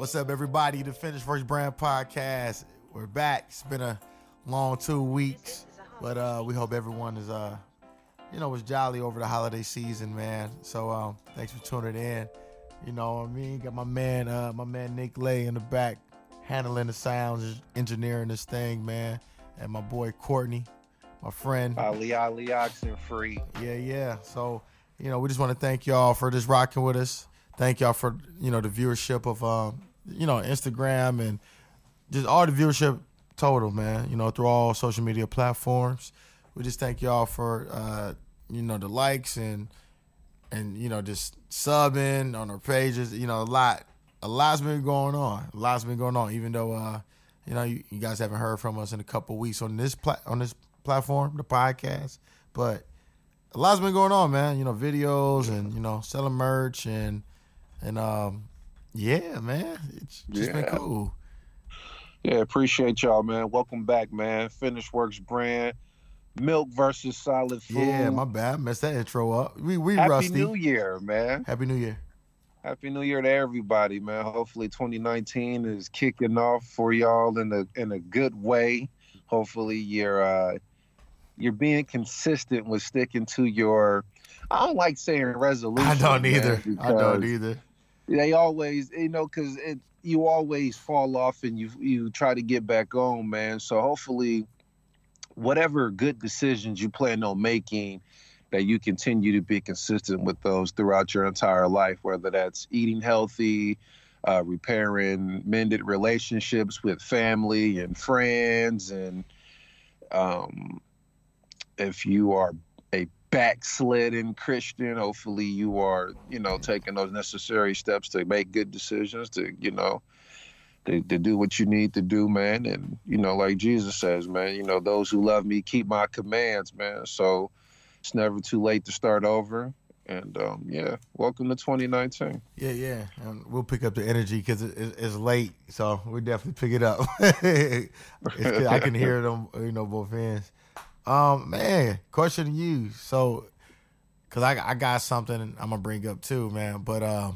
What's up, everybody? The Finish First Brand Podcast. We're back. It's been a long 2 weeks, but we hope everyone is, was jolly over the holiday season, man. So thanks for tuning in. You know what I mean? Got my man Nick Lay in the back, handling the sounds, engineering this thing, man. And my boy Courtney, my friend. Ali Oxenfree. Yeah. So, we just want to thank y'all for just rocking with us. Thank y'all for, the viewership of, Instagram and just all the viewership total, man, through all social media platforms. We just thank y'all for, the likes and just subbing on our pages. A lot's been going on, even though, you guys haven't heard from us in a couple weeks on this platform, the podcast. But a lot's been going on, man. Videos and, selling merch and yeah, man, it's just been cool. Yeah, appreciate y'all, man. Welcome back, man. Finish Works brand, milk versus solid food. Yeah, my bad, messed that intro up. We Happy rusty. New Year, man. Happy New Year. Happy New Year to everybody, man. Hopefully 2019 is kicking off for y'all in a good way. Hopefully you're being consistent with sticking to your, I don't like saying resolution. I don't either. They always, because you always fall off and you try to get back on, man. So hopefully whatever good decisions you plan on making, that you continue to be consistent with those throughout your entire life, whether that's eating healthy, repairing mended relationships with family and friends. And if you are a backslidden Christian, hopefully you are, taking those necessary steps to make good decisions, to do what you need to do, man. And, like Jesus says, man, those who love me keep my commands, man. So it's never too late to start over. And, welcome to 2019. Yeah. And we'll pick up the energy because it's late. So we'll definitely pick it up. I can hear them, both ends. Man, question to you. So, cause I got something I'm gonna bring up too, man. But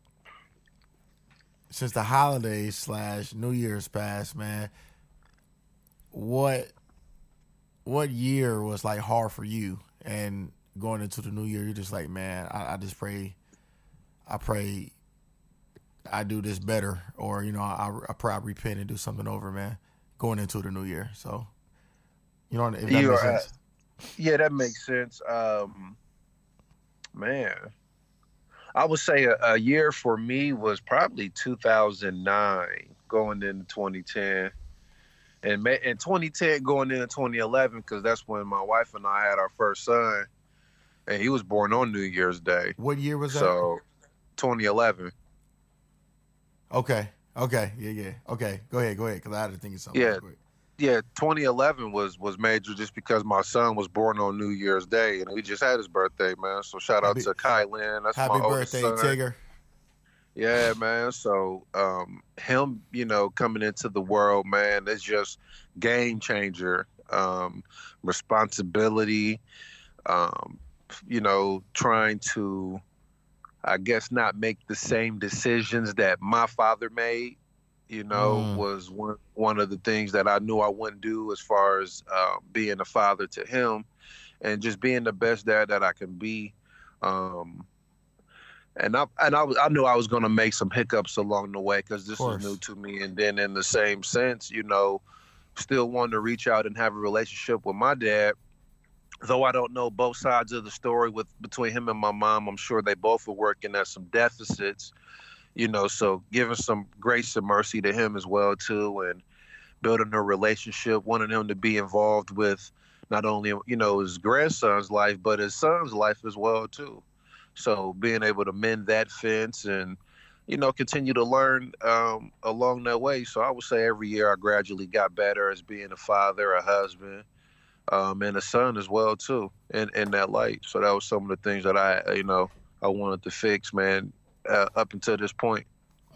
since the holidays / New Year's passed, man, what year was like hard for you? And going into the new year, you're just like, man, I just pray, I do this better, or I pray I repent and do something over, man. Going into the new year, so. If that makes sense. Yeah, that makes sense. Man, I would say a year for me was probably 2009 going into 2010. And in 2010 going into 2011, because that's when my wife and I had our first son. And he was born on New Year's Day. What year was that? So, 2011. Okay. Yeah. Okay, go ahead, because I had to think of something. Yeah. Yeah, 2011 was major just because my son was born on New Year's Day, and he just had his birthday, man. So shout out to Kylan. That's my oldest son. Happy birthday, Tigger. Yeah, man. So him, coming into the world, man, it's just game changer. Responsibility, trying to, I guess, not make the same decisions that my father made. Was one of the things that I knew I wouldn't do as far as being a father to him, and just being the best dad that I can be. And I knew I was going to make some hiccups along the way because this is new to me. And then in the same sense, still wanting to reach out and have a relationship with my dad. Though I don't know both sides of the story between him and my mom, I'm sure they both were working at some deficits. So giving some grace and mercy to him as well, too, and building a relationship, wanting him to be involved with not only, his grandson's life, but his son's life as well, too. So being able to mend that fence and, continue to learn along that way. So I would say every year I gradually got better as being a father, a husband, and a son as well, too, in that light. So that was some of the things that I wanted to fix, man. Up until this point.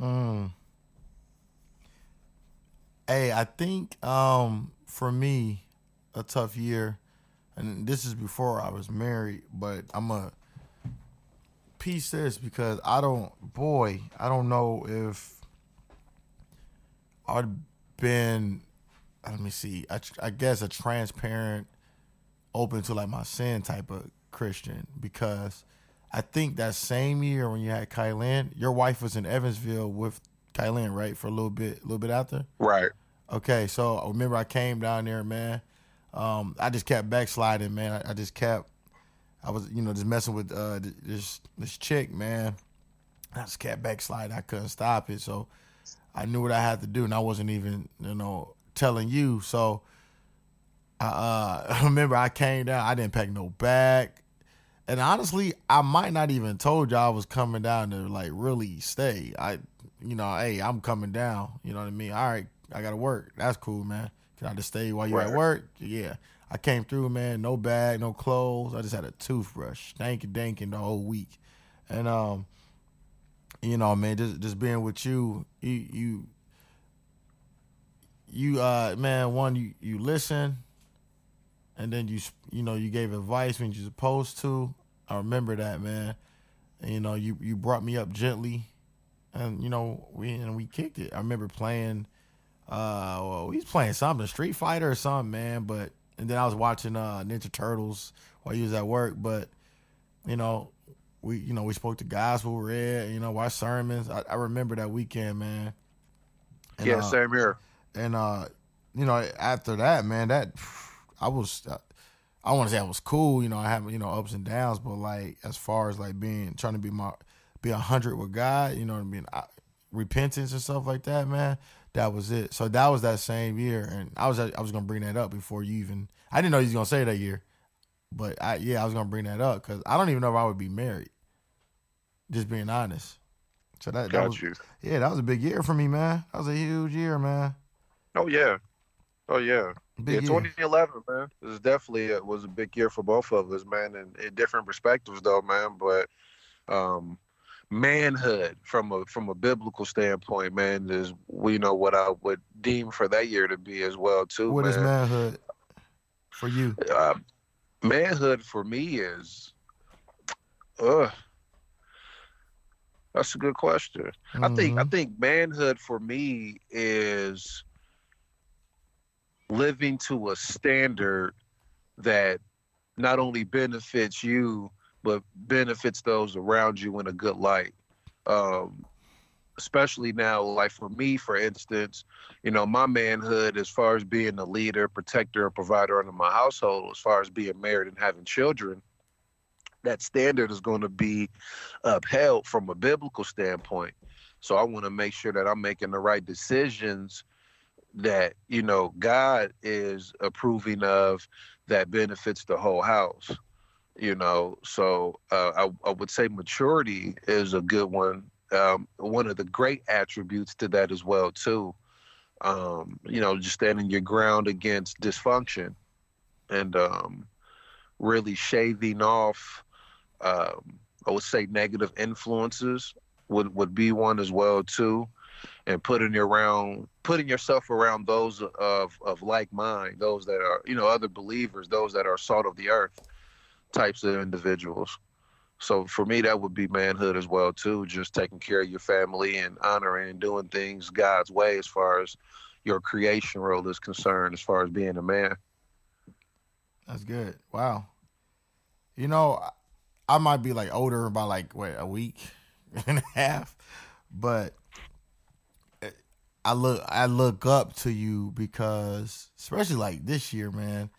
Hey, I think for me, a tough year, and this is before I was married, but I'm a piece this because I don't know if I'd been, let me see, I guess a transparent, open to like my sin type of Christian, because I think that same year when you had Kylan, your wife was in Evansville with Kylan, right? For a little bit after? Right. Okay, so I remember I came down there, man. I just kept backsliding, man. I was, just messing with this chick, man. I just kept backsliding. I couldn't stop it. So I knew what I had to do, and I wasn't even, telling you. So I remember I came down. I didn't pack no bag. And honestly, I might not even told you I was coming down to, like, really stay. Hey, I'm coming down. You know what I mean? All right, I got to work. That's cool, man. Can I just stay while you're at work? Yeah. I came through, man. No bag, no clothes. I just had a toothbrush. Dankin' the whole week. And, man, just being with you, man, you listen, and then you gave advice when you're supposed to. I remember that, man. And, you brought me up gently, and we kicked it. I remember playing. We was playing something, Street Fighter or something, man. And then I was watching Ninja Turtles while you was at work. But we spoke to gospel, read, watched sermons. I remember that weekend, man. And, yeah, same here. And after that, man, I was. I want to say I was cool, I have ups and downs, but like as far as like trying to be 100 with God, repentance and stuff like that, man. That was it. So that was that same year, and I was gonna bring that up before you even. I didn't know you was gonna say that year, but I was gonna bring that up because I don't even know if I would be married. Just being honest. So that was that was a big year for me, man. That was a huge year, man. Oh yeah. 2011, man. This definitely was a big year for both of us, man, and in different perspectives, though, man. But manhood, from a biblical standpoint, man, is what I would deem for that year to be as well, too. What is manhood for you? Manhood for me is, that's a good question. Mm-hmm. I think manhood for me is living to a standard that not only benefits you, but benefits those around you in a good light. Especially now, like for me, for instance, my manhood as far as being a leader, protector, and provider under my household, as far as being married and having children, that standard is going to be upheld from a biblical standpoint. So I want to make sure that I'm making the right decisions that God is approving of, that benefits the whole house. So I would say maturity is a good one. One of the great attributes to that as well too. Just standing your ground against dysfunction, and really shaving off, I would say, negative influences would be one as well too. And putting yourself around those of like mind, those that are, other believers, those that are salt of the earth types of individuals. So for me, that would be manhood as well too, just taking care of your family and honoring and doing things God's way as far as your creation role is concerned, as far as being a man. That's good. Wow. I might be like older by like a week and a half, but I look up to you because, especially like this year, man,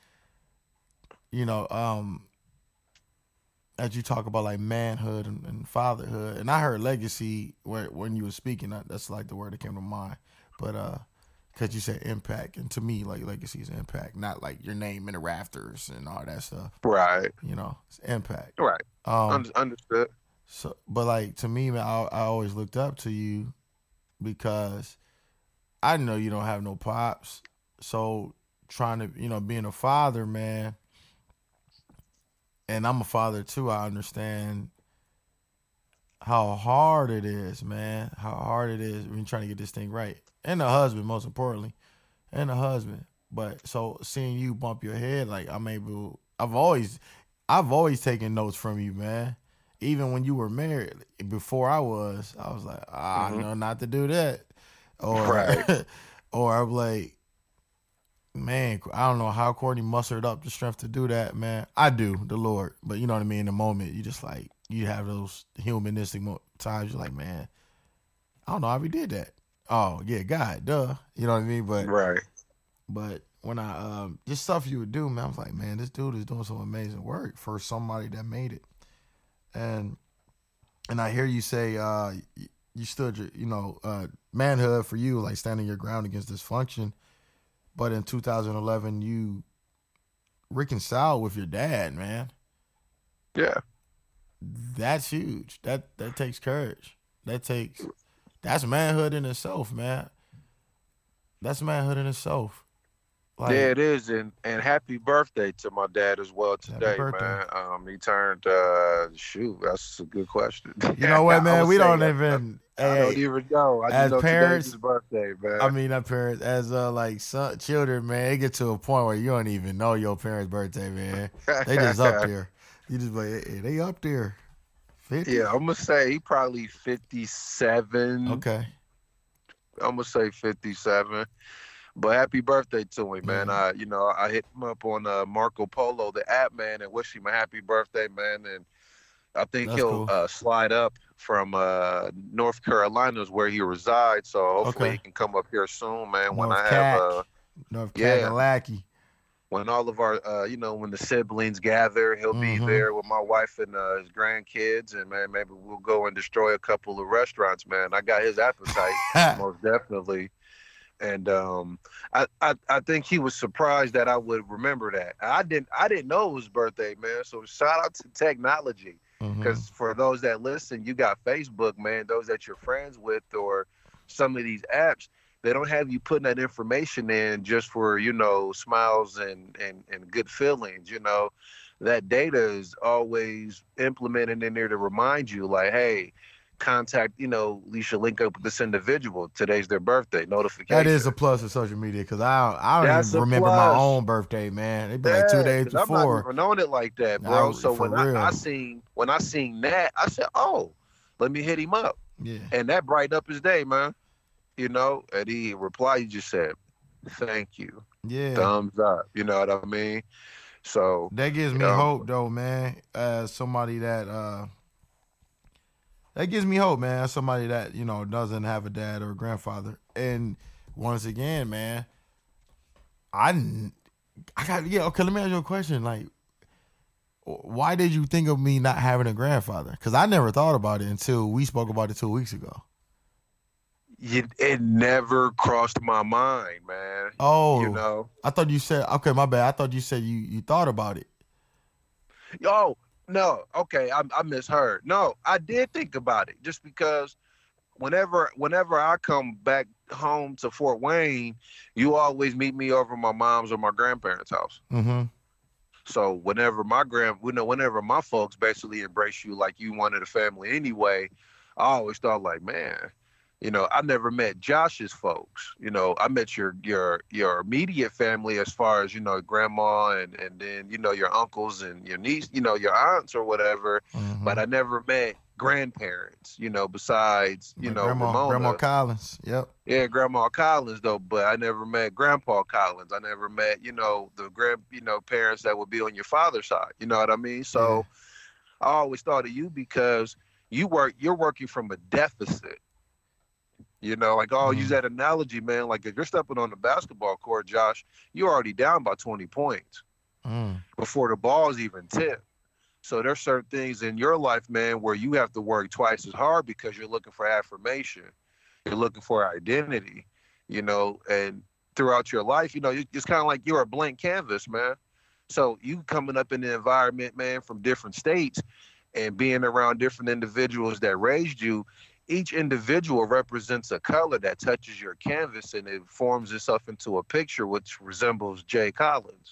as you talk about like manhood and fatherhood, and I heard legacy when you were speaking, that's like the word that came to mind. But because you said impact, and to me, like legacy is impact, not like your name in the rafters and all that stuff. Right. It's impact. Right. Understood. So, but like to me, man, I always looked up to you because I know you don't have no pops. So trying to, being a father, man, and I'm a father too, I understand how hard it is, man. How hard it is when you're trying to get this thing right. And a husband, most importantly. And a husband. But so seeing you bump your head, like I've always taken notes from you, man. Even when you were married, before I was like, no, not to do that. Or, right. Or I'm like, man, I don't know how Courtney mustered up the strength to do that, man. I do, the Lord. But you know what I mean? In the moment, you just like, you have those humanistic times. You're like, man, I don't know how we did that. Oh, yeah, God, duh. You know what I mean? But when I, just stuff you would do, man, I was like, man, this dude is doing some amazing work for somebody that made it. And I hear you say, you stood, manhood for you, like standing your ground against dysfunction. But in 2011, you reconciled with your dad, man. Yeah. That's huge. That takes courage. That's manhood in itself, man. That's manhood in itself. Like, yeah, it is, and happy birthday to my dad as well today, man. He turned that's a good question. You know what, man? We don't even. I don't even know. I just know parents, today's his birthday, man. I mean, not parents, as children, man. It get to a point where you don't even know your parents' birthday, man. They just up there. You just like, hey, they up there. 50? Yeah, I'm gonna say he probably 57. Okay. I'm gonna say 57. But happy birthday to him, man. Mm-hmm. I hit him up on Marco Polo, the app, man, and wish him a happy birthday, man. And I think he'll slide up from North Carolina is where he resides. So hopefully he can come up here soon, man. North Kakalaki. When all of our, when the siblings gather, he'll be there with my wife and his grandkids. And, man, maybe we'll go and destroy a couple of restaurants, man. I got his appetite, most definitely. And I think he was surprised that I would remember that. I didn't know it was his birthday, man. So shout out to technology, because for those that listen, you got Facebook, man. Those that you're friends with, or some of these apps, they don't have you putting that information in just for smiles and good feelings. That data is always implemented in there to remind you, like, hey, contact, you should link up with this individual. Today's their birthday. Notification. That is a plus of social media, because I don't even remember my own birthday, man. It'd be like 2 days before. I'm not even knowing it like that, bro. So when I seen that, I said, oh, let me hit him up. Yeah. And that brightened up his day, man. And he replied, he just said, thank you. Yeah. Thumbs up. You know what I mean? So that gives me hope, though, man. As somebody that gives me hope, man. As somebody that, doesn't have a dad or a grandfather. And once again, man, okay, let me ask you a question. Like, why did you think of me not having a grandfather? Because I never thought about it until we spoke about it 2 weeks ago. It never crossed my mind, man. Oh, I thought you said, okay, my bad. I thought you said you thought about it. Oh, no. Okay, I misheard. No, I did think about it, just because whenever I come back home to Fort Wayne, you always meet me over my mom's or my grandparents' house. Mm-hmm. So whenever my folks basically embrace you like you wanted a family anyway, I always thought, like, man, I never met Josh's folks. I met your immediate family, as far as, grandma and then, your uncles and your niece, your aunts or whatever. Mm-hmm. But I never met grandparents, besides, Ramona. Grandma Collins. Yep. Yeah, Grandma Collins, though. But I never met Grandpa Collins. I never met, the parents that would be on your father's side. You know what I mean? So I always thought of you because you're working from a deficit. I'll use that analogy, man. Like, if you're stepping on the basketball court, Josh, you're already down by 20 points before the ball's even tipped. So there's certain things in your life, man, where you have to work twice as hard because you're looking for affirmation. You're looking for identity, and throughout your life, it's kind of like you're a blank canvas, man. So you coming up in the environment, man, from different states and being around different individuals that raised you, each individual represents a color that touches your canvas, and it forms itself into a picture which resembles Jay Collins.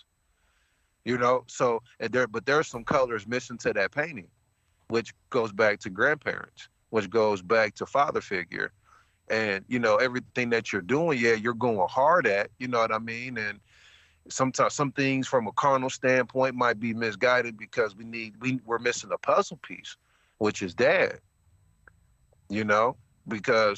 So but there's some colors missing to that painting, which goes back to grandparents, which goes back to father figure. And, everything that you're doing, you're going hard at, you know what I mean? And sometimes some things from a carnal standpoint might be misguided because we're missing a puzzle piece, which is dad. Because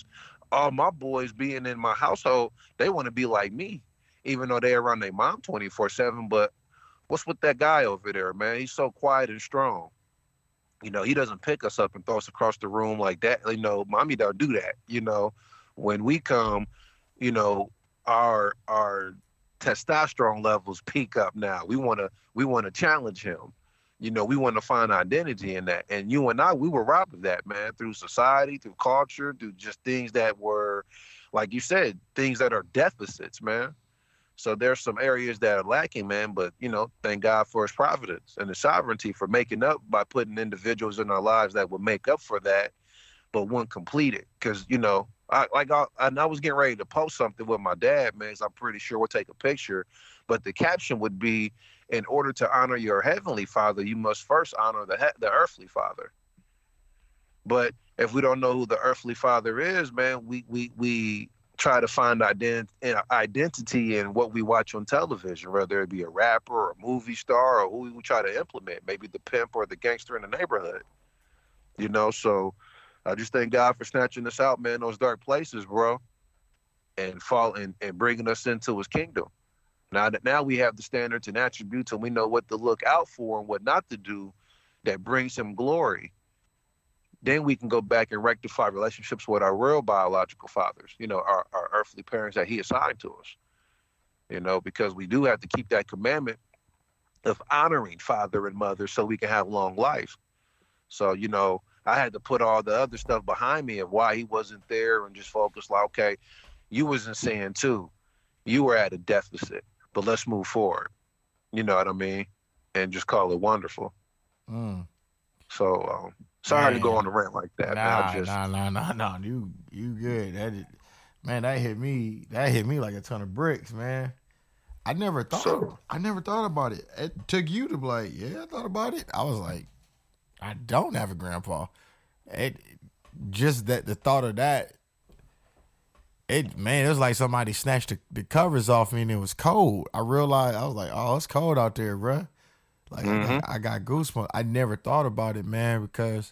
all my boys being in my household, they want to be like me, even though they're around their mom 24/7. But what's with that guy over there, man? He's so quiet and strong. He doesn't pick us up and throw us across the room like that. Mommy don't do that. When we come, you know, our testosterone levels peak up now. We wanna challenge him. We want to find identity in that. And you and I, we were robbed of that, man, through society, through culture, through just things that were, like you said, things that are deficits, man. So there's some areas that are lacking, man, but, thank God for his providence and his sovereignty for making up by putting individuals in our lives that would make up for that, but wouldn't complete it. Because, I was getting ready to post something with my dad, man, so I'm pretty sure we'll take a picture, but the caption would be, in order to honor your heavenly father, you must first honor the earthly father. But if we don't know who the earthly father is, man, we try to find identity in what we watch on television, whether it be a rapper or a movie star or who we try to implement, maybe the pimp or the gangster in the neighborhood. So I just thank God for snatching us out, man, those dark places, bro, and bringing us into his kingdom. Now we have the standards and attributes, and we know what to look out for and what not to do that brings him glory. Then we can go back and rectify relationships with our real biological fathers, our earthly parents that he assigned to us, because we do have to keep that commandment of honoring father and mother so we can have long life. So, I had to put all the other stuff behind me of why he wasn't there and just focus like, okay, you wasn't sin too. You were at a deficit, but let's move forward. You know what I mean? And just call it wonderful. So, sorry to go on a rant like that. Nah. You good. That hit me like a ton of bricks, man. I never thought about it. It took you to be like, yeah, I thought about it. I was like, I don't have a grandpa. Just that the thought of that, it was like somebody snatched the covers off me and it was cold. I realized, I was like, oh, it's cold out there, bruh. Like, I got goosebumps. I never thought about it, man, because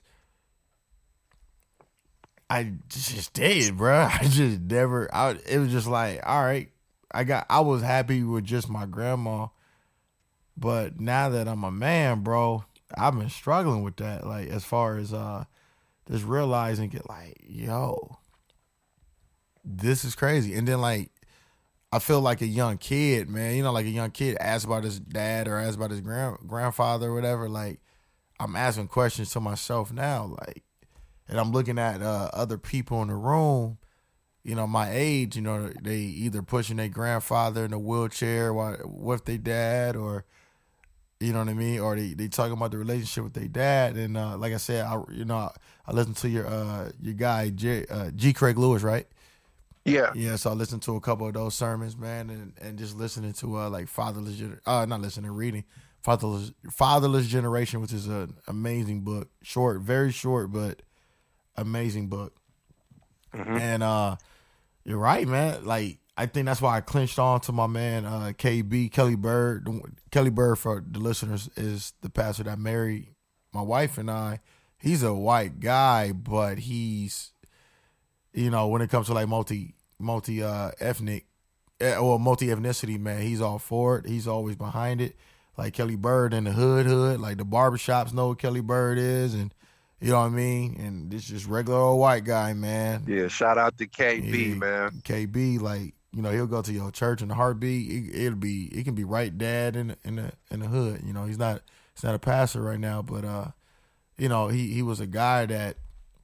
I just did, bruh. I just never, it was just like, all right, I was happy with just my grandma. But now that I'm a man, bro, I've been struggling with that. Like, as far as just realizing it, like, yo, this is crazy. And then, like, I feel like a young kid, man. Like a young kid asks about his dad or asks about his grandfather or whatever. Like, I'm asking questions to myself now, like, and I'm looking at other people in the room, my age, they either pushing their grandfather in a wheelchair with their dad, or, you know what I mean? Or they talking about the relationship with their dad. And like I said, I listened to your guy, G. Craig Lewis, right? Yeah. Yeah, so I listened to a couple of those sermons, man, and just listening to like reading Fatherless Generation, which is an amazing book. Short, very short, but amazing book. And you're right, man. Like, I think that's why I clinched on to my man KB, Kelly Bird. Kelly Bird, for the listeners, is the pastor that married my wife and I. He's a white guy, but he's, when it comes to like multi-ethnic or multi-ethnicity, man, he's all for it. He's always behind it. Like Kelly Bird in the hood, like the barbershops know what Kelly Bird is, and you know what I mean? And this just regular old white guy, man. Yeah, shout out to KB, man. KB, like, he'll go to your church in a heartbeat. It can be right dad in the hood. He's not a pastor right now, but he was a guy that,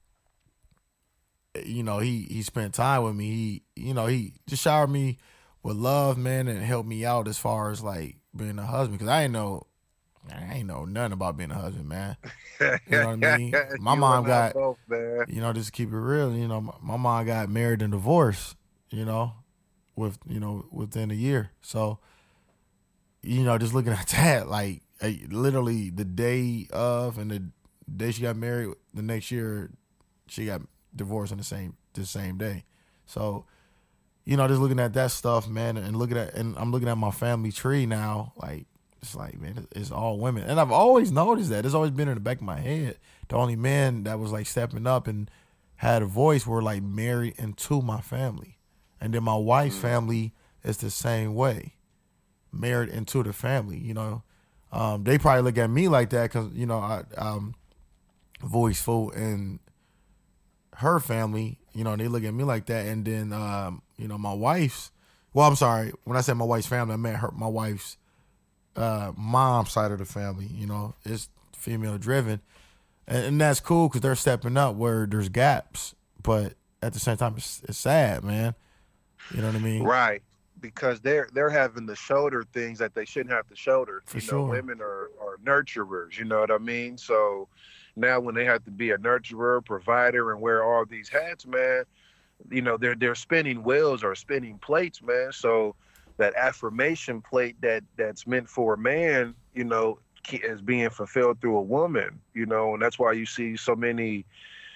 he spent time with me. He just showered me with love, man, and helped me out as far as like being a husband. Cause I ain't know nothing about being a husband, man. You know what I mean? My mom got, both, just to keep it real, my mom got married and divorced, within a year. So, just looking at that, like, literally the day of and the day she got married, the next year she got divorced on the same day. So, just looking at that stuff, man, and I'm looking at my family tree now, like, it's like, man, it's all women. And I've always noticed that. It's always been in the back of my head. The only man that was like stepping up and had a voice were like married into my family. And then my wife's family is the same way, married into the family, you know. They probably look at me like that because, you know, I'm voiceful, and her family, you know, they look at me like that. And then, you know, my wife's, well, I'm sorry, when I said my wife's family, I meant my wife's mom's side of the family, you know, it's female driven. And that's cool because they're stepping up where there's gaps. But at the same time, it's sad, man. You know what I mean? Right. Because they're having to shoulder things that they shouldn't have to shoulder. For sure. Women are nurturers, you know what I mean? So now when they have to be a nurturer, provider, and wear all these hats, man, you know, they're spinning wheels or spinning plates, man. So that affirmation plate that's meant for a man, you know, is being fulfilled through a woman, you know, and that's why you see so many,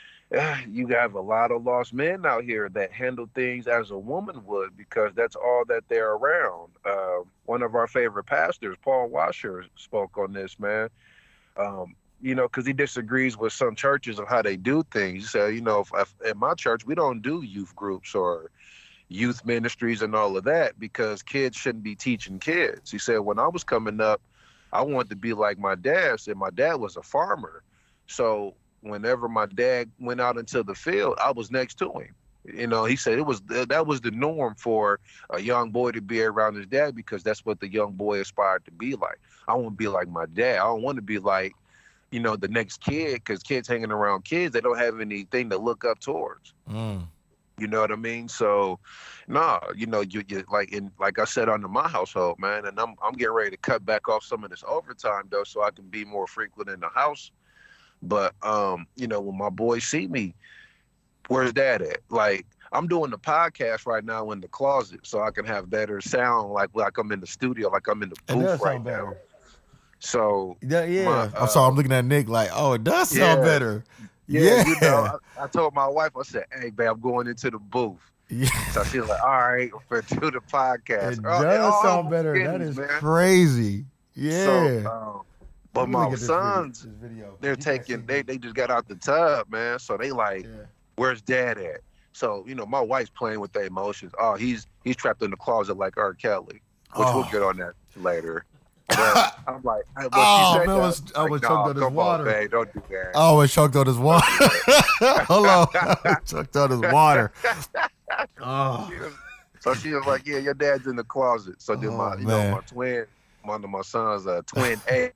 you have a lot of lost men out here that handle things as a woman would because that's all that they're around. One of our favorite pastors, Paul Washer, spoke on this, man, you know, because he disagrees with some churches of how they do things. He said, you know, if in my church, we don't do youth groups or youth ministries and all of that because kids shouldn't be teaching kids. He said, when I was coming up, I wanted to be like my dad. Said my dad was a farmer. So whenever my dad went out into the field, I was next to him. You know, he said that was the norm for a young boy to be around his dad because that's what the young boy aspired to be like. I want to be like my dad. I don't want to be like, you know, the next kid because kids hanging around kids, they don't have anything to look up towards. You know what I mean? So, nah, you know, you like I said, under my household, man, and I'm getting ready to cut back off some of this overtime though, so I can be more frequent in the house. But you know, when my boys see me, where's Dad at? Like, I'm doing the podcast right now in the closet, so I can have better sound, like I'm in the studio, like I'm in the booth right now. So yeah. I'm sorry, I'm looking at Nick like, oh, it does sound better. Yeah, you know, I told my wife, I said, hey, babe, I'm going into the booth. Yeah. So she was like, all right, we're going to do the podcast. It does sound better. That is crazy. Yeah. So, but my sons, they're taking, they just got out the tub, man. So they like, where's Dad at? So, you know, my wife's playing with their emotions. Oh, he's trapped in the closet like R. Kelly, which we'll get on that later. But I'm like, I was choked on his water. On, babe, don't do that. I was choked on his water. Hold on. Choked on his water. So she was like, yeah, your dad's in the closet. So then my twin, one of my sons, twin A,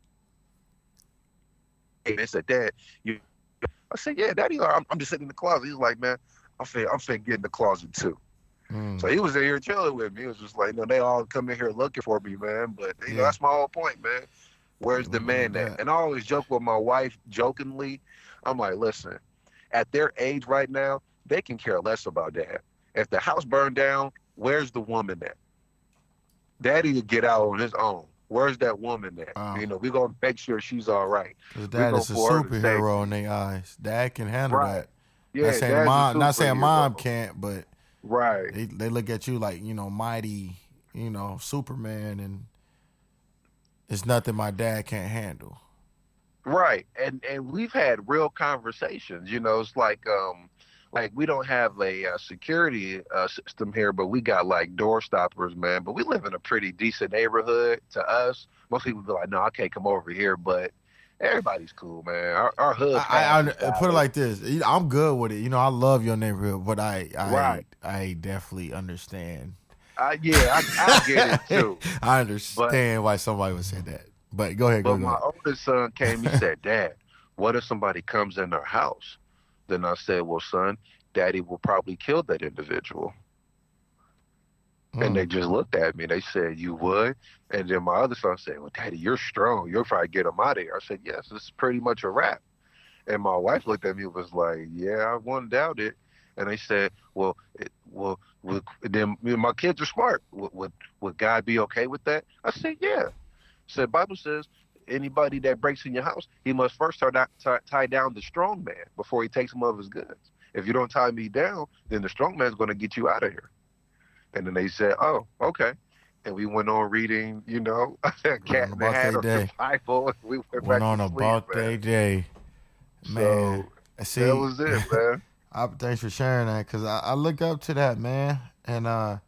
they said, Dad, I said, yeah, Daddy, I'm just sitting in the closet. He's like, man, I'm finna get in the closet too. So he was in here chilling with me. It was just like, you know, they all come in here looking for me, man. But, you know, that's my whole point, man. Where's the man at? And I always joke with my wife jokingly. I'm like, listen, at their age right now, they can care less about Dad. If the house burned down, where's the woman at? Daddy would get out on his own. Where's that woman at? You know, we're going to make sure she's all right. Because Dad is a superhero in their eyes. Dad can handle that. Yeah, not saying mom can't, but they look at you like, you know, mighty, you know, Superman, and it's nothing my dad can't handle. Right. And we've had real conversations, you know. It's like we don't have a security system here, but we got like door stoppers, man. But we live in a pretty decent neighborhood to us. Most people be like, no, I can't come over here, but everybody's cool, man. Our hood. I put it like this. I'm good with it. You know, I love your neighborhood, but I definitely understand. I get it too. I understand why somebody would say that. But go ahead. But my oldest son came. He said, Dad, what if somebody comes in our house? Then I said, well, son, Daddy will probably kill that individual. And they just looked at me. They said, you would? And then my other son said, well, Daddy, you're strong. You'll probably get him out of here. I said, yes, this is pretty much a wrap. And my wife looked at me and was like, yeah, I wouldn't doubt it. And they said, then my kids are smart. Would God be okay with that? I said, yeah. So the Bible says, anybody that breaks in your house, he must first tie down the strong man before he takes some of his goods. If you don't tie me down, then the strong man's going to get you out of here. And then they said, oh, okay. And we went on reading, you know, Cat in the Hat of the Bible. We went on about their day. Man. So that was it, man. Thanks for sharing that, because I look up to that, man. And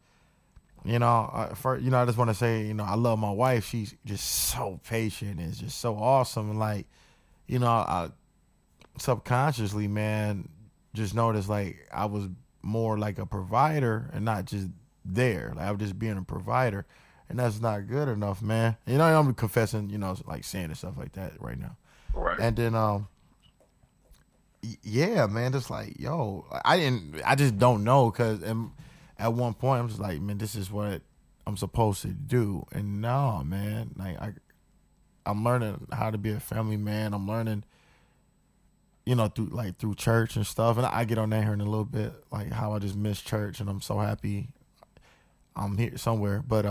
I just want to say, I love my wife. She's just so patient and just so awesome. And like, I subconsciously, man, just noticed like I was more like a provider and not just there. Like I was just being a provider, and that's not good enough, man. I'm confessing, like saying and stuff like that right now. Right. And then, yeah, man, just like, yo, I just don't know, because at one point I'm just like, man, this is what I'm supposed to do. And no, man, like I'm learning how to be a family man. I'm learning, through church and stuff. And I get on that here in a little bit, like how I just miss church, and I'm so happy I'm here somewhere. But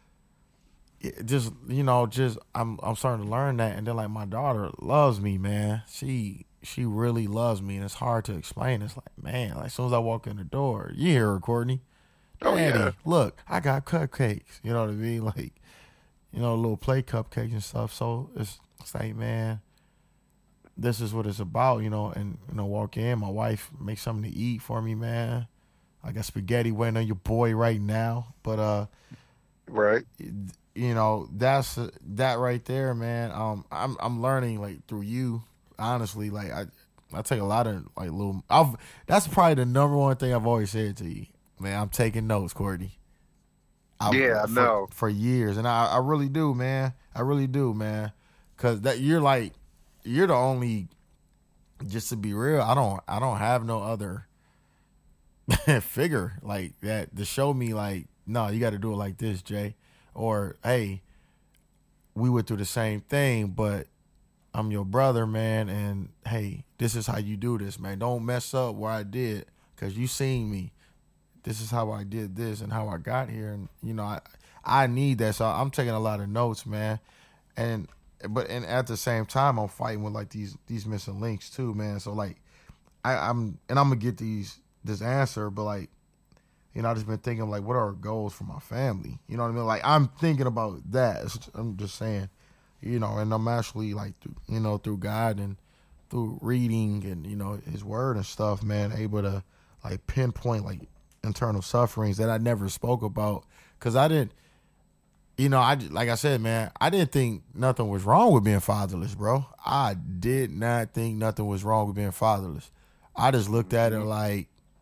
I'm starting to learn that. And then like my daughter loves me, man. She really loves me, and it's hard to explain. It's like, man, like as soon as I walk in the door, you hear her, Courtney. Daddy, yeah. Look, I got cupcakes. You know what I mean? Like, little play cupcakes and stuff. So it's like, man, this is what it's about, and, walk in, my wife makes something to eat for me, man. I got spaghetti waiting on your boy right now. But, right. That's that right there, man. I'm learning like through you, honestly. Like I take a lot of like that's probably the number one thing I've always said to you, man. I'm taking notes, Courtney. I know. For years, and I really do, man. I really do, man. Cause you're the only. Just to be real, I don't have no other figure like that to show me like, no, you got to do it like this, Jay. Or, hey, we went through the same thing, but I'm your brother, man, and, hey, this is how you do this, man. Don't mess up what I did, because you seen me. This is how I did this and how I got here, and, I need that, so I'm taking a lot of notes, man. And at the same time, I'm fighting with, like, these missing links, too, man. So, like, I'm going to get this answer, but, like, I just been thinking, like, what are our goals for my family? You know what I mean? Like, I'm thinking about that. I'm just saying, and I'm actually, like, through God and through reading and, his word and stuff, man, able to, like, pinpoint, like, internal sufferings that I never spoke about. Because I didn't, like I said, man, I didn't think nothing was wrong with being fatherless, bro. I did not think nothing was wrong with being fatherless. I just looked at it like,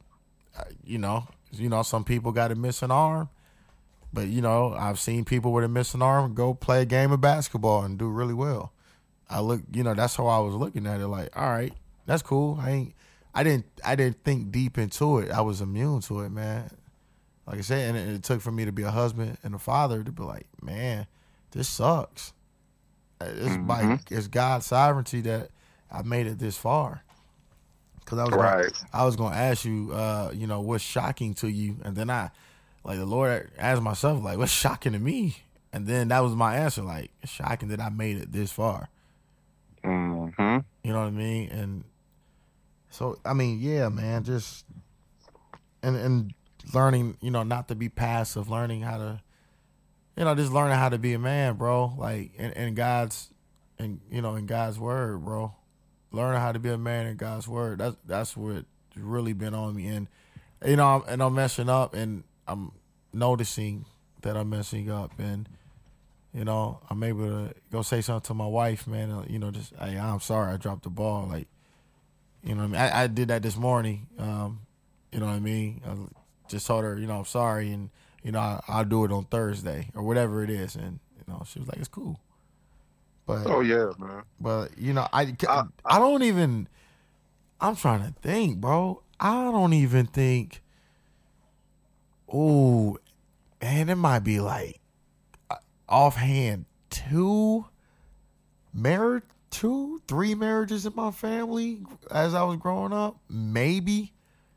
some people got a missing arm, but I've seen people with a missing arm go play a game of basketball and do really well. That's how I was looking at it. Like, all right, that's cool. I didn't think deep into it. I was immune to it, man. Like I said, and it took for me to be a husband and a father to be like, man, this sucks. It's God's sovereignty that I made it this far. Because I was going to ask you, what's shocking to you, and then the Lord asked myself, like, what's shocking to me, and then that was my answer, like, it's shocking that I made it this far. Mm-hmm. You know what I mean? And so, I mean, yeah, man, just and learning, not to be passive, learning how to, just learning how to be a man, bro. Like in God's, in God's word, bro. Learning how to be a man in God's word. That's what really been on me. And I'm messing up, and I'm noticing that I'm messing up, and I'm able to go say something to my wife, man. Just, hey, I'm sorry, I dropped the ball. Like, what I mean? I did that this morning. You know what I mean? I just told her, I'm sorry, and I'll do it on Thursday or whatever it is, and she was like, it's cool. But oh yeah, man. But I don't even. I'm trying to think, bro. I don't even think. Oh, and it might be like offhand 3 marriages in my family as I was growing up. Maybe.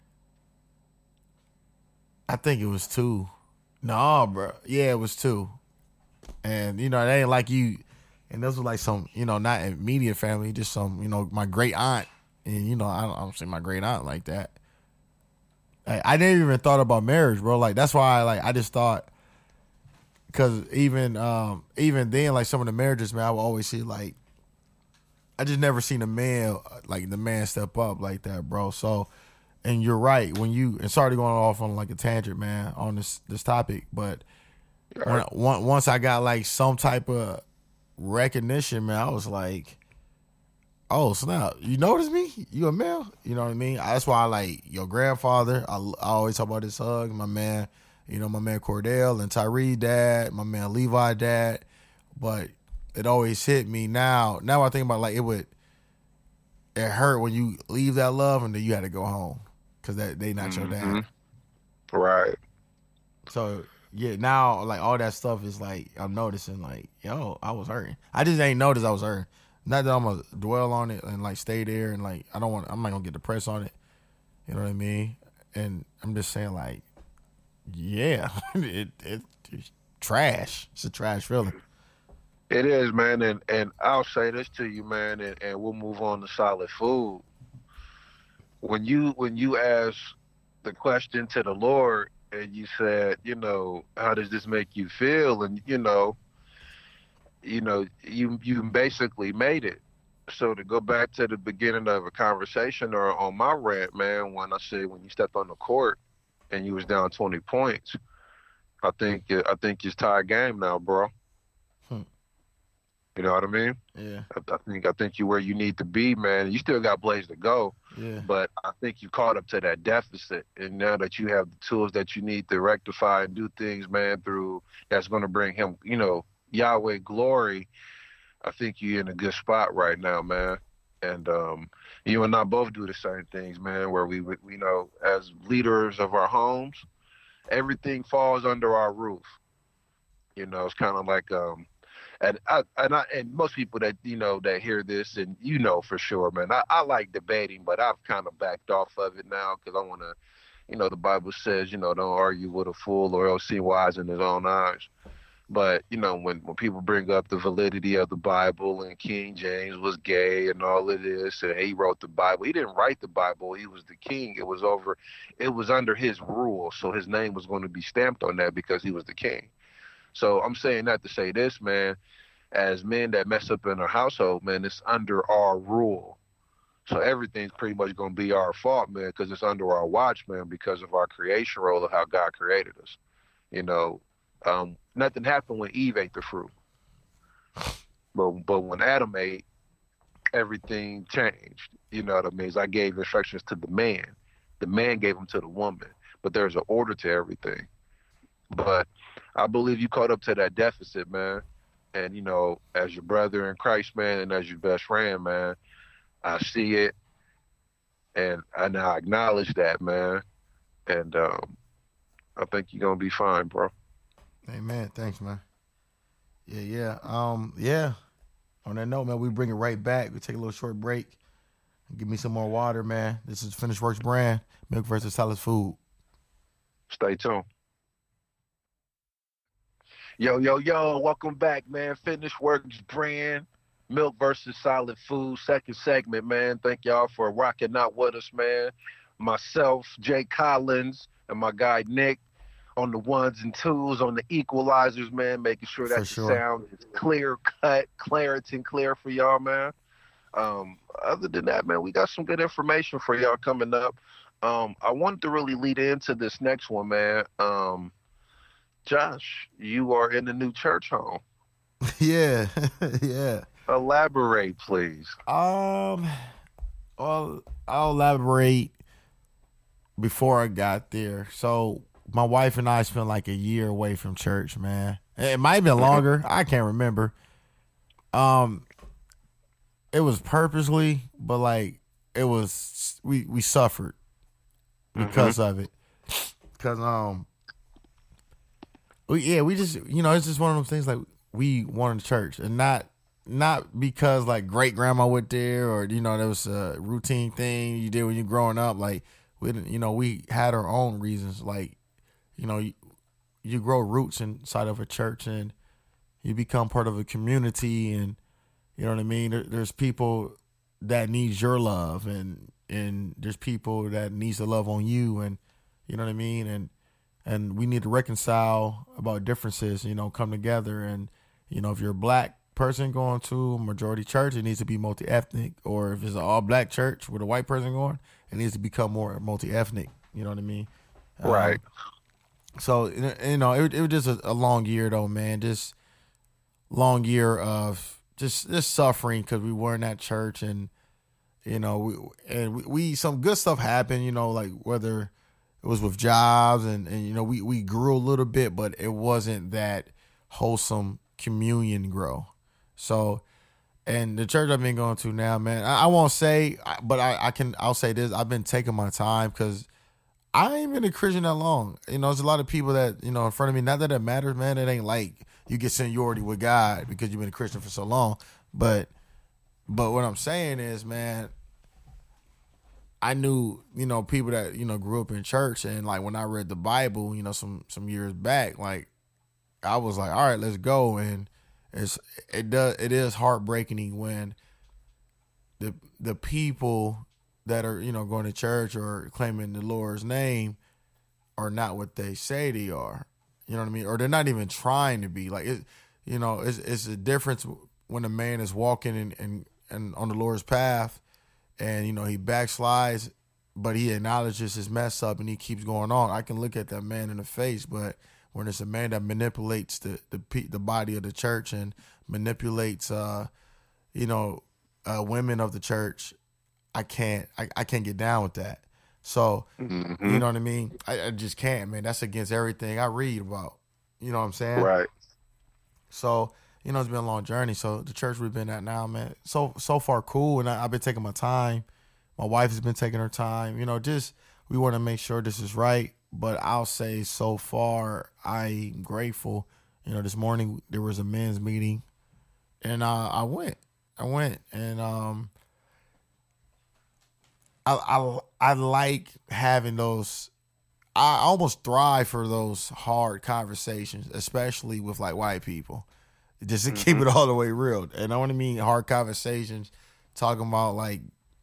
I think it was 2. No, bro. Yeah, it was 2. And it ain't like you. And those were like some, not immediate family, just some, my great aunt. And, I don't say my great aunt like that. I didn't even thought about marriage, bro. Like, that's why, I just thought, because even then, like, some of the marriages, man, I would always see, like, I just never seen a man, like, the man step up like that, bro. So, and you're right and sorry to going off on like a tangent, man, on this topic, but once I got like some type of recognition, man, I was like, oh snap! You notice me? You a male? You know what I mean? That's why I like your grandfather. I always talk about this hug. My man, my man Cordell and Tyree dad, my man Levi dad. But it always hit me now. Now I think about like it hurt when you leave that love and then you had to go home because they not your dad. Right. So yeah, now like all that stuff is like I'm noticing like, yo, I was hurting. I just ain't noticed I was hurting. Not that I'm gonna dwell on it and like stay there and like I'm not gonna get depressed on it. You know what I mean? And I'm just saying like, yeah, it's trash. It's a trash feeling. It is, man, and I'll say this to you, man, and we'll move on to solid food. When you ask the question to the Lord and you said, how does this make you feel? And you basically made it. So to go back to the beginning of a conversation or on my rant, man, when I said when you stepped on the court and you was down 20 points, I think it's tied game now, bro. You know what I mean? Yeah. I think you're where you need to be, man. You still got plays to go. Yeah. But I think you caught up to that deficit. And now that you have the tools that you need to rectify and do things, man, through that's going to bring him, Yahweh glory, I think you're in a good spot right now, man. And you and I both do the same things, man, where we as leaders of our homes, everything falls under our roof. It's kind of like and most people that that hear this and for sure, man, I like debating, but I've kind of backed off of it now because I want to, the Bible says, don't argue with a fool or else seem wise in his own eyes. But when people bring up the validity of the Bible and King James was gay and all of this, and he wrote the Bible, he didn't write the Bible. He was the king. It was under his rule, so his name was going to be stamped on that because he was the king. So I'm saying that to say this, man, as men that mess up in our household, man, it's under our rule. So everything's pretty much going to be our fault, man, because it's under our watch, man, because of our creation role of how God created us. Nothing happened when Eve ate the fruit. But when Adam ate, everything changed. You know what I mean? I gave instructions to the man. The man gave them to the woman. But there's an order to everything. But I believe you caught up to that deficit, man. And, as your brother in Christ, man, and as your best friend, man, I see it. And I acknowledge that, man. And I think you're going to be fine, bro. Amen. Thanks, man. Yeah. Yeah. On that note, man, we bring it right back. We take a little short break. Give me some more water, man. This is Finished Works brand, Milk versus Solid Food. Stay tuned. Yo, welcome back, man. Finished Works brand, Milk versus Solid Food, second segment, man. Thank y'all for rocking out with us, man. Myself, Jay Collins, and my guy Nick on the ones and twos, on the equalizers, man, making sure that the sound is clear cut, clear for y'all, man. Other than that, man, we got some good information for y'all coming up. I wanted to really lead into this next one, man. Josh, you are in the new church home. Yeah. Elaborate, please. I'll elaborate before I got there. So my wife and I spent like a year away from church, man. It might have been longer. I can't remember. It was purposely, but like it was, we suffered because of it. Because we just, it's just one of those things like we wanted church, and not because like great grandma went there or there was a routine thing you did when you growing up. Like we didn't, we had our own reasons. Like you grow roots inside of a church and you become part of a community, and you know what I mean. There's people that needs your love, and there's people that needs to love on you, and you know what I mean. And we need to reconcile about differences, come together. And if you're a black person going to a majority church, it needs to be multi-ethnic. Or if it's an all-black church with a white person going, it needs to become more multi-ethnic. You know what I mean? Right. So, you know, it was just a long year, though, man. Just long year of just suffering because we were in that church, and you know, we some good stuff happened. You know, like whether it was with jobs, and you know, we grew a little bit, but it wasn't that wholesome communion grow. So, and the church I've been going to now, man, I won't say, but I'll say this: I've been taking my time because I ain't been a Christian that long. You know, there's a lot of people that, you know, in front of me. Not that it matters, man. It ain't like you get seniority with God because you've been a Christian for so long. But what I'm saying is, man, I knew, you know, people that, you know, grew up in church, and like when I read the Bible, you know, some years back, like I was like, all right, let's go. And it is heartbreaking when the people that are, you know, going to church or claiming the Lord's name are not what they say they are. You know what I mean? Or they're not even trying to be. Like, you know, it's a difference when a man is walking and on the Lord's path, and, you know, he backslides, but he acknowledges his mess up and he keeps going on. I can look at that man in the face, but when it's a man that manipulates the body of the church and manipulates, you know, women of the church, I can't get down with that. So, Mm-hmm. you know what I mean? I just can't, man. That's against everything I read about. You know what I'm saying? Right. So, you know, it's been a long journey. So the church we've been at now, man, so far cool. And I've been taking my time. My wife has been taking her time. You know, just we want to make sure this is right. But I'll say so far, I'm grateful. You know, this morning there was a men's meeting, and I went, and I like having those. I almost thrive for those hard conversations, especially with like white people, just to keep it all the way real. And I want to mean hard conversations, talking about like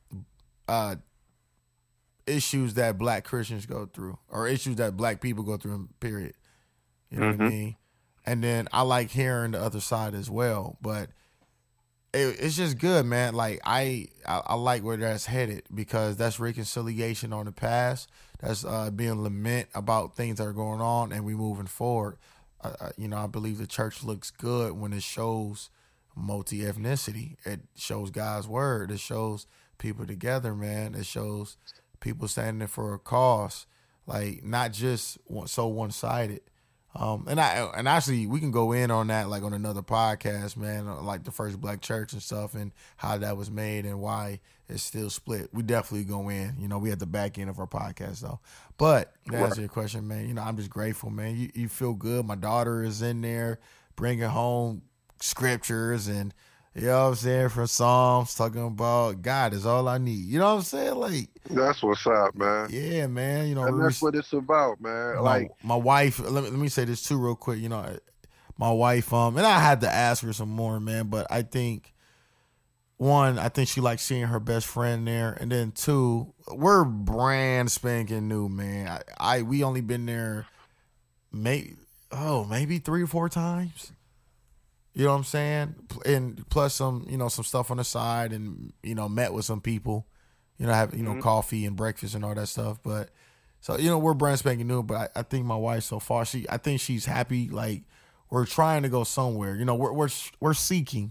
issues that black Christians go through, or issues that black people go through, period. You know what I mean? And then I like hearing the other side as well. But it's just good, man. Like I like where that's headed, because that's reconciliation on the past. That's being lament about things that are going on, and we moving forward. You know, I believe the church looks good when it shows multi-ethnicity. It shows God's word. It shows people together, man. It shows people standing for a cause, like not just so one-sided. And actually we can go in on that like on another podcast, man, like the first black church and stuff, and how that was made and why it's still split. We definitely go in. You know, we at the back end of our podcast though. But to answer your question, man, you know, I'm just grateful, man. You feel good. My daughter is in there bringing home scriptures, and you know what I'm saying, from Psalms, talking about God is all I need. You know what I'm saying? Like, that's what's up, man. Yeah, man. You know, and that's what it's about, man. My wife. Let me say this too, real quick. You know, my wife. And I had to ask her some more, man. But I think, one, I think she likes seeing her best friend there, and then two, we're brand spanking new, man. We only been there, maybe 3 or 4 times. You know what I'm saying? And plus some, you know, some stuff on the side, and, you know, met with some people, you know, have, you know, coffee and breakfast and all that stuff. But so, you know, we're brand spanking new, but I think my wife so far, I think she's happy. Like, we're trying to go somewhere, you know, we're seeking.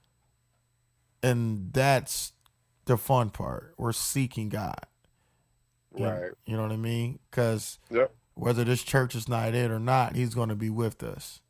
And that's the fun part. We're seeking God. Right. You know what I mean? Because whether this church is not it or not, he's going to be with us.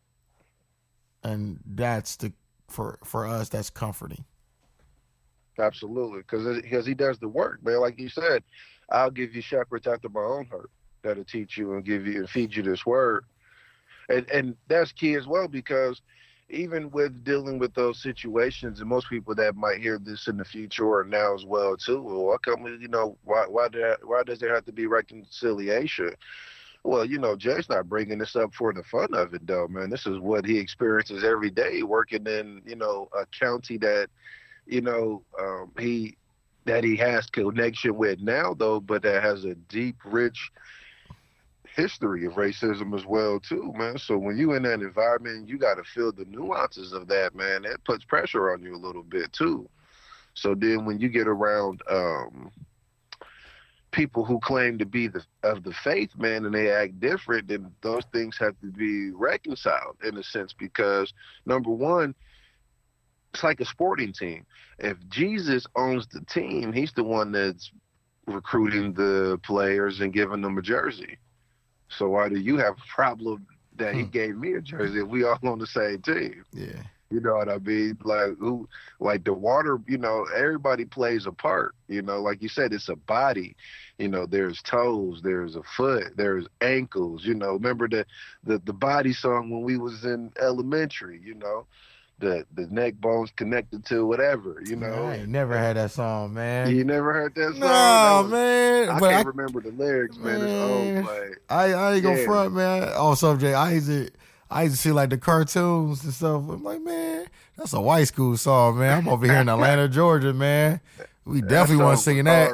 And that's for us, that's comforting. Absolutely, because he does the work, man. Like you said, I'll give you shepherds after my own heart that'll teach you and give you and feed you this word, and that's key as well, because even with dealing with those situations, and most people that might hear this in the future or now as well too, well, how come, you know, why does there have to be reconciliation? Well, you know, Jay's not bringing this up for the fun of it, though, man. This is what he experiences every day working in, you know, a county that, you know, he has connection with now, though, but that has a deep, rich history of racism as well too, man. So when you in that environment, you got to feel the nuances of that, man. That puts pressure on you a little bit too. So then when you get around people who claim to be of the faith, man, and they act different, then those things have to be reconciled in a sense, because number one, it's like a sporting team. If Jesus owns the team, he's the one that's recruiting the players and giving them a jersey. So why do you have a problem that he gave me a jersey if we all on the same team? Yeah. You know what I mean? Like the water, everybody plays a part. Like you said, it's a body. There's toes, there's a foot, there's ankles. Remember the body song when we was in elementary, the neck bones connected to whatever, I ain't never had that song, man. You never heard that song? No, man. I can't remember the lyrics, man. It's old, like, I ain't gonna front, man. Oh, subject. I used to see like the cartoons and stuff. I'm like, man, that's a white school song, man. I'm over here in Atlanta, Georgia, man. We definitely want to sing that.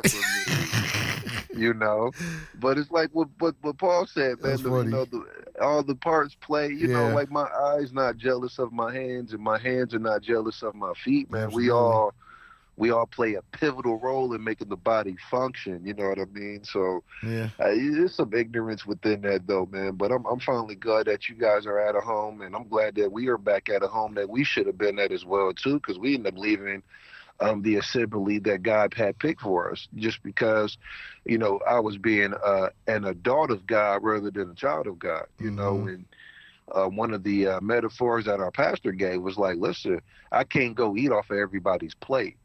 But it's like what Paul said, man. All the parts play. Like my eyes not jealous of my hands, and my hands are not jealous of my feet, man. Absolutely. We all play a pivotal role in making the body function. You know what I mean? So yeah, there's some ignorance within that, though, man. But I'm finally glad that you guys are at a home, and I'm glad that we are back at a home that we should have been at as well too, because we ended up leaving the assembly that God had picked for us, just because, I was being an adult of God rather than a child of God. And one of the metaphors that our pastor gave was like, listen, I can't go eat off of everybody's plate.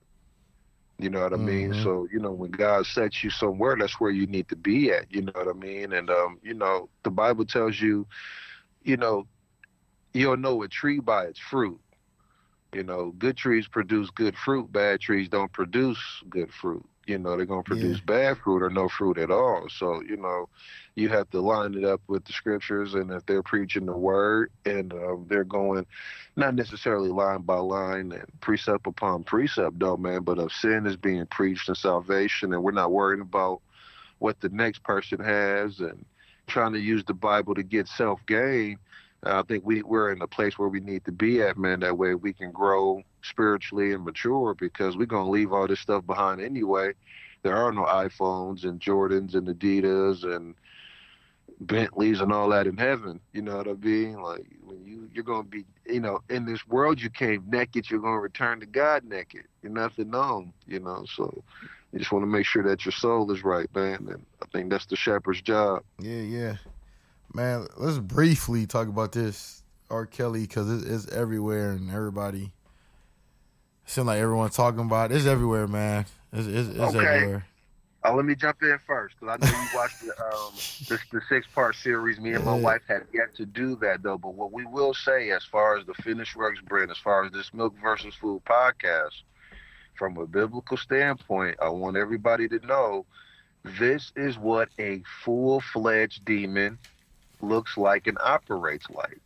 You know what I mean? So, when God sets you somewhere, that's where you need to be at. You know what I mean? And, the Bible tells you, you'll know a tree by its fruit. Good trees produce good fruit. Bad trees don't produce good fruit. They're going to produce bad fruit or no fruit at all. So, you have to line it up with the scriptures. And if they're preaching the word and they're going not necessarily line by line and precept upon precept, though, man, but if sin is being preached and salvation, and we're not worried about what the next person has and trying to use the Bible to get self-gain, I think we're in a place where we need to be at, man. That way we can grow spiritually and mature, because we're going to leave all this stuff behind anyway. There are no iPhones and Jordans and Adidas and Bentleys and all that in heaven. You know what I mean? Like, when you're going to be, in this world you came naked, you're going to return to God naked. You're nothing known, so you just want to make sure that your soul is right, man. And I think that's the shepherd's job. Yeah. Man, let's briefly talk about this R. Kelly, because it's everywhere and everybody. It seems like everyone's talking about it. It's everywhere, man. It's okay. Everywhere. Let me jump in first, because I know you watched the 6-part series. Me and my wife had yet to do that, though. But what we will say, as far as the Finished Works brand, as far as this Milk versus Food podcast, from a biblical standpoint, I want everybody to know this is what a full-fledged demon looks like and operates like,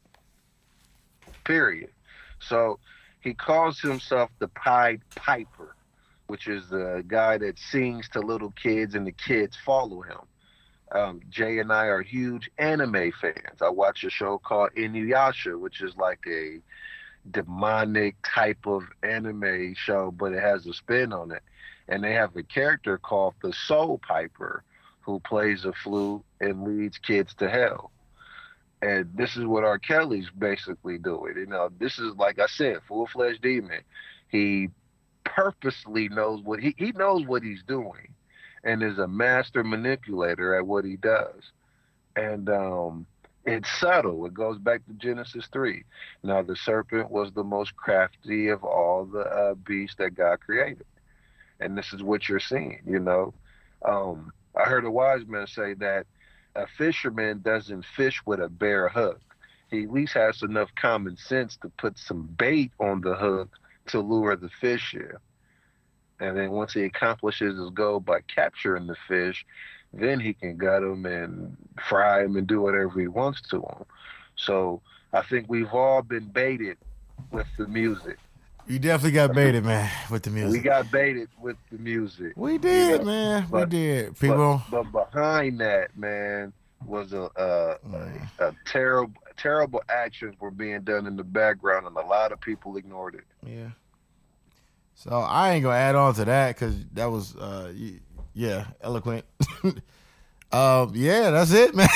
period. So he calls himself the Pied Piper, which is the guy that sings to little kids and the kids follow him. Jay and I are huge anime fans. I watch a show called Inuyasha, which is like a demonic type of anime show, but it has a spin on it. And they have a character called the Soul Piper, who plays a flute and leads kids to hell. And this is what R. Kelly's basically doing. This is, like I said, full-fledged demon. He purposely knows what he knows what he's doing, and is a master manipulator at what he does. And it's subtle. It goes back to Genesis 3. Now, the serpent was the most crafty of all the beasts that God created. And this is what you're seeing, I heard a wise man say that a fisherman doesn't fish with a bare hook. He at least has enough common sense to put some bait on the hook to lure the fish in. And then once he accomplishes his goal by capturing the fish, then he can gut him and fry him and do whatever he wants to him. So I think we've all been baited with the music. You definitely got baited, man, with the music. We got baited with the music. We did, man. We did. People. But behind that, man, was a terrible actions were being done in the background, and a lot of people ignored it. Yeah. So I ain't gonna add on to that because that was eloquent. That's it, man.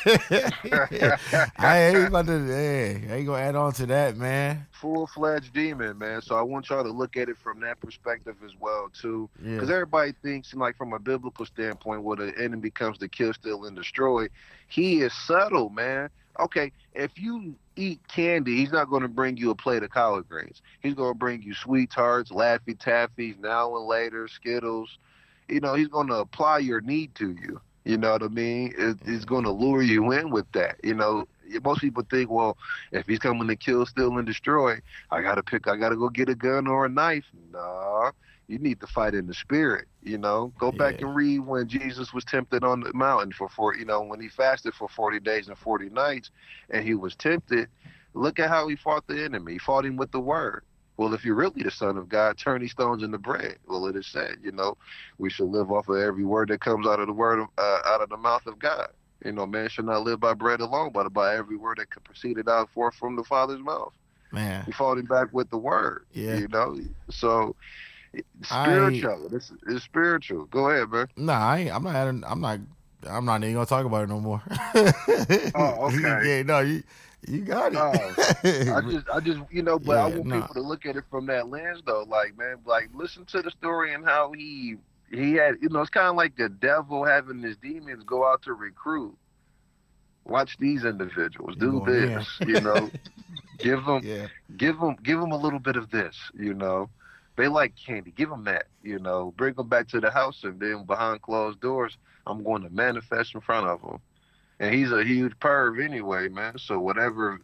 I ain't gonna add on to that, man. Full-fledged demon, man. So I want y'all to look at it from that perspective as well, too. Because everybody thinks, like, from a biblical standpoint, where the enemy comes to kill, steal, and destroy, he is subtle, man. Okay, if you eat candy, he's not going to bring you a plate of collard greens. He's going to bring you Sweet Tarts, Laffy Taffies, Now and Later, Skittles. He's going to apply your need to you. You know what I mean? It's going to lure you in with that. Most people think, well, if he's coming to kill, steal, and destroy, I got to go get a gun or a knife. Nah, you need to fight in the spirit. Go back and read when Jesus was tempted on the mountain when he fasted for 40 days and 40 nights and he was tempted. Look at how he fought the enemy. He fought him with the word. Well, if you're really the Son of God, turn these stones into bread. Well, it is said, we should live off of every word that comes out of the mouth of God. Man should not live by bread alone, but by every word that proceeded out forth from the Father's mouth. Man, he fought him back with the word. Yeah, So spiritual. This is spiritual. Go ahead, man. Nah, I'm not even gonna talk about it no more. Oh, okay. Yeah, no, you got it. I just, but I want people to look at it from that lens, though. Like, man, listen to the story and how he had, it's kind of like the devil having his demons go out to recruit. Watch these individuals do this, give them a little bit of this, They like candy. Give them that, Bring them back to the house, and then behind closed doors, I'm going to manifest in front of them. And he's a huge perv anyway, man. So whatever.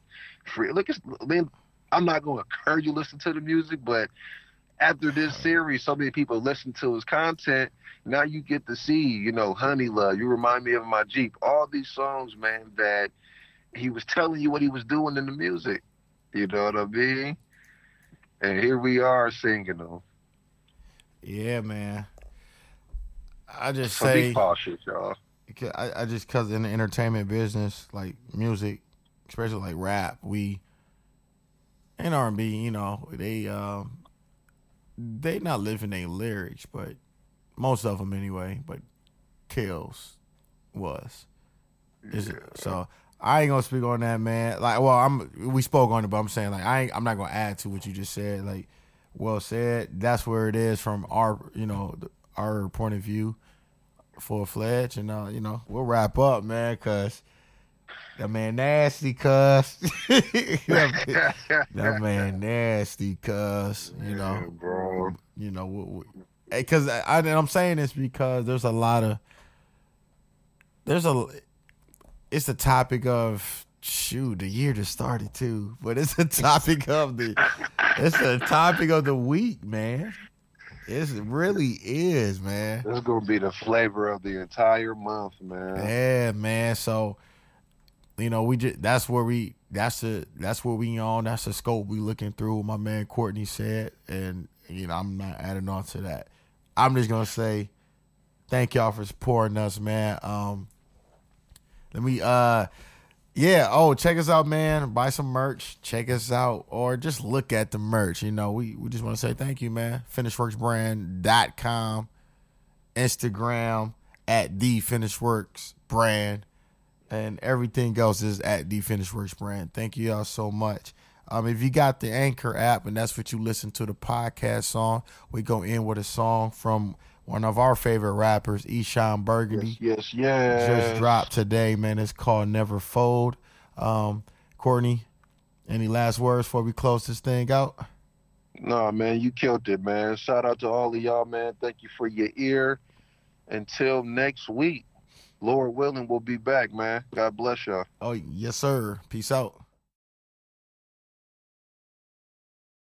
I'm not going to encourage you to listen to the music, but after this series, so many people listen to his content. Now you get to see, Honey Love. You remind me of my Jeep. All these songs, man, that he was telling you what he was doing in the music. You know what I mean? And here we are singing them. Yeah, man. I just so say, be cautious, y'all. Because in the entertainment business, like music, especially like rap, and R&B, they not living their lyrics, but most of them anyway. But Kills was. So I ain't gonna speak on that, man. Like, well, we spoke on it, but I'm saying like I'm not gonna add to what you just said. Like, well said. That's where it is from our point of view. Full-fledged, and we'll wrap up, man, cause that man nasty, cuz that man nasty, cuz bro. Because I'm saying this because it's a topic of the year just started too, but it's a topic of the week, man. It really is, man. This is gonna be the flavor of the entire month, man. Yeah, man. So, that's where we on. That's the scope we looking through. What my man Courtney said, and I'm not adding on to that. I'm just gonna say, thank y'all for supporting us, man. Check us out, man. Buy some merch. Check us out. Or just look at the merch. We just want to say thank you, man. FinishWorksBrand.com. Instagram at The FinishWorks Brand. And everything else is at The FinishWorks Brand. Thank you all so much. If you got the Anchor app and that's what you listen to the podcast on, we go in with a song from one of our favorite rappers, Eshon Burgundy. Yes. Just dropped today, man. It's called Never Fold. Courtney, any last words before we close this thing out? No, man, you killed it, man. Shout out to all of y'all, man. Thank you for your ear. Until next week, Lord willing, we'll be back, man. God bless y'all. Oh, yes, sir. Peace out.